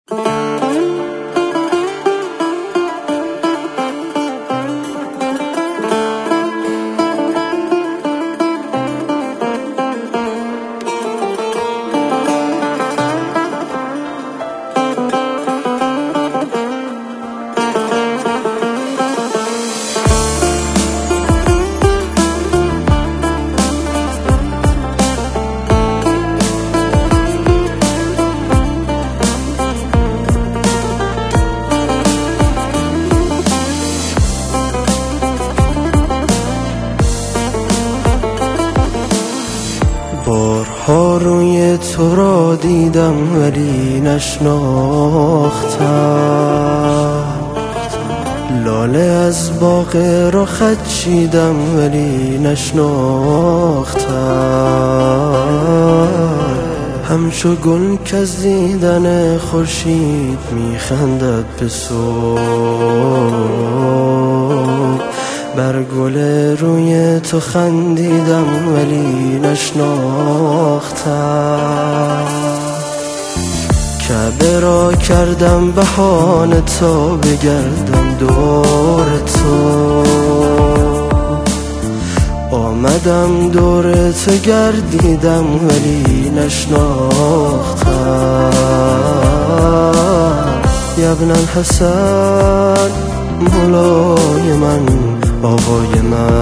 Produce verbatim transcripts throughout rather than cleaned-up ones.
بارها روی تو را دیدم ولی نشناختم، لاله از باغ رخت چیدم ولی نشناختم. همچو گل که از دیدن خورشید میخندد به صبح، بر گل روی تو خندیدم ولی نشناختم. کعبه را کردم بهانه تا بگردم دور تو، آمدم دور تو گردیدم ولی نشناختم. یبن الحسن مولای من، آقای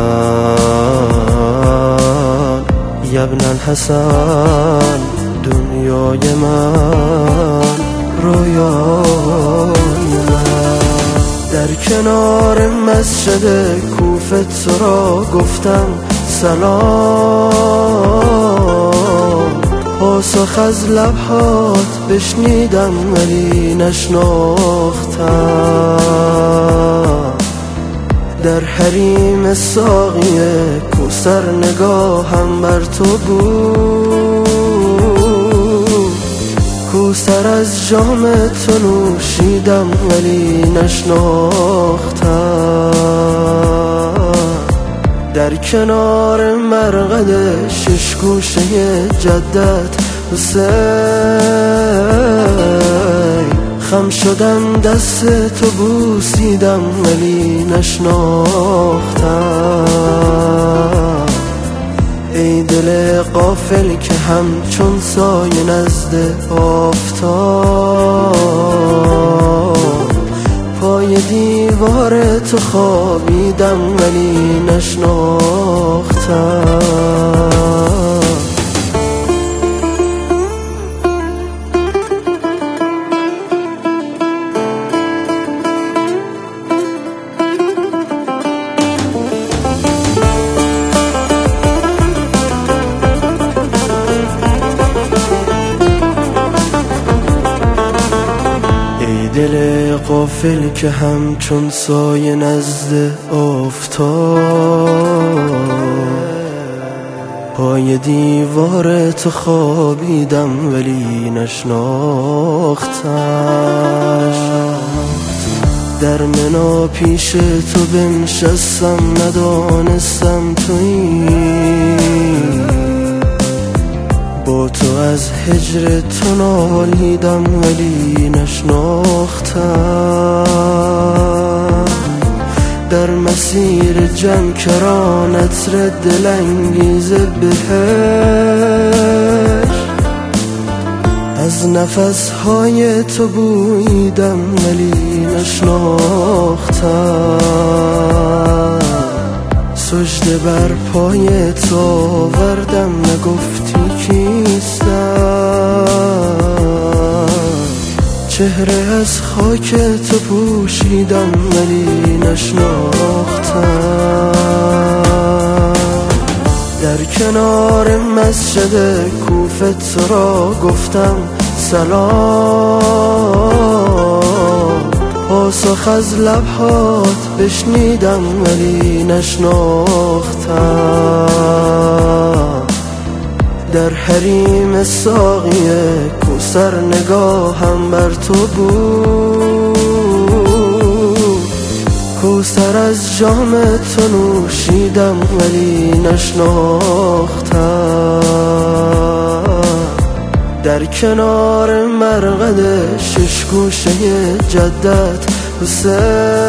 من، یبن الحسن دنیای من، رویای من. در کنار مسجد کوفه تو را گفتم سلام، پاسخ از لبهات بشنیدم ولی نشناختم. در حریم ساقی کوثر نگاهم بر تو بود، کوثر از جام تو نوشیدم ولی نشناختم. در کنار مرقد شش گوشه جدت حسین، خم شدم دست تو بوسیدم ولی نشناختم. ای دل غافل که همچون سایه نزد آفتاب، پای دیوار تو خوابیدم ولی نشناختم. دل غافل که همچون سایه نزد آفتاب، پای دیوار تو خوابیدم ولی نشناختم. در منا پیش تو بنشستم ندانستم تویی، با تو از هجر تو نالیدم ولی نشناختم. در مسیر جمکران عطر دلانگیز بهشت، از نفسهای تو بوییدم ولی نشناختم. سجده بر پای تو آوردم نگفتی کیستم، چهره از خاک تو پوشیدم ولی نشناختم. در کنار مسجد کوفه تو را گفتم سلام، پاسخ از لبهات بشنیدم ولی نشناختم. در حریم ساقی کوثر نگاهم بر تو بود، کوثر از جام تو نوشیدم ولی نشناختم. در کنار مرقد شش گوشه جدت حسین،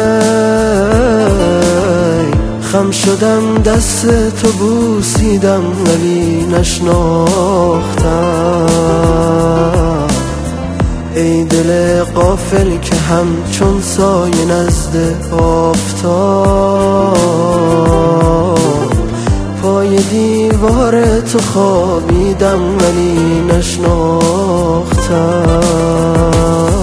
خم شدم دست تو بوسیدم ولی نشناختم. ای دل غافل که همچون سایه نزد آفتاب، پای دیوار تو خوابیدم ولی نشناختم.